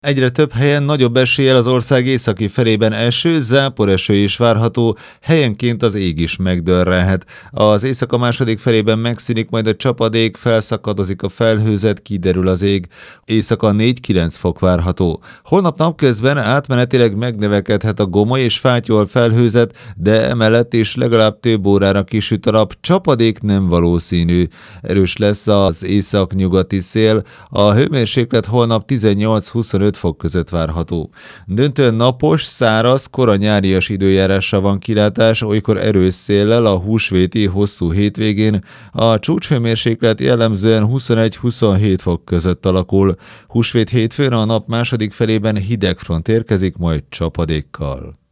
Egyre több helyen nagyobb eséllyel az ország északi felében eső, záporeső is várható, helyenként az ég is megdörrelhet. Az éjszaka második felében megszűnik majd a csapadék, felszakadozik a felhőzet, kiderül az ég. Éjszaka 4-9 fok várható. Holnap napközben átmenetileg megnövekedhet a gomoly és fátyol felhőzet, de emellett is legalább több órára kisüt a nap, csapadék nem valószínű. Erős lesz az északnyugati szél, a hőmérséklet holnap 18-25 fok között várható. Döntően napos, száraz, kora nyárias időjárásra van kilátás, olykor erős széllel a húsvéti hosszú hétvégén. A csúcshőmérséklet jellemzően 21-27 fok között alakul. Húsvét hétfőn a nap második felében hideg front érkezik, majd csapadékkal.